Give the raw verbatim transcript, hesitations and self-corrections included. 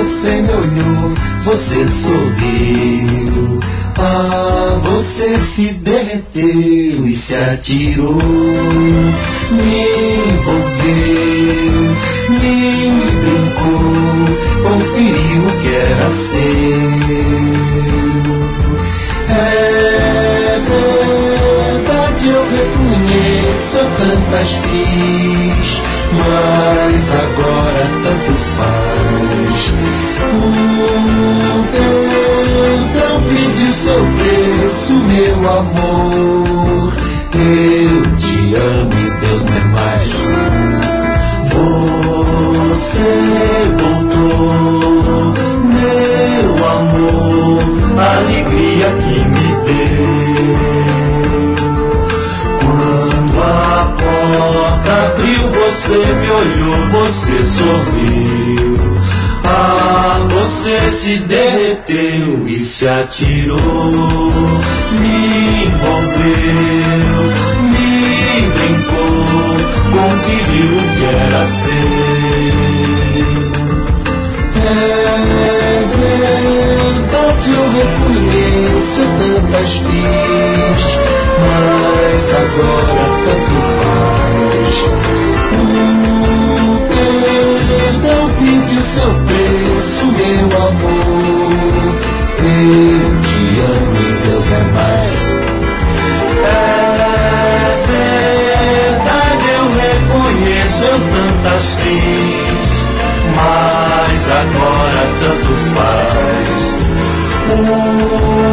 você me olhou, você sorriu. Ah, você se derreteu e se atirou, me envolveu, me brincou, conferiu o que era seu. É verdade, eu reconheço, eu tantas fiz, mas agora tanto faz. O perdão pediu seu preço, meu amor. Eu te amo e Deus não é mais. Você voltou, meu amor, a alegria que me deu. Quando a porta abriu, você me olhou, você sorriu. Ah, você se derreteu e se atirou, me envolveu, me brincou, conferiu o que era seu. É verdade, eu reconheço, tantas fiz, mas agora tanto faz. O perdão pediu seu preço, meu amor. Eu te amo e Deus é mais. É verdade, eu reconheço, eu tantas fiz, mas agora tanto faz. O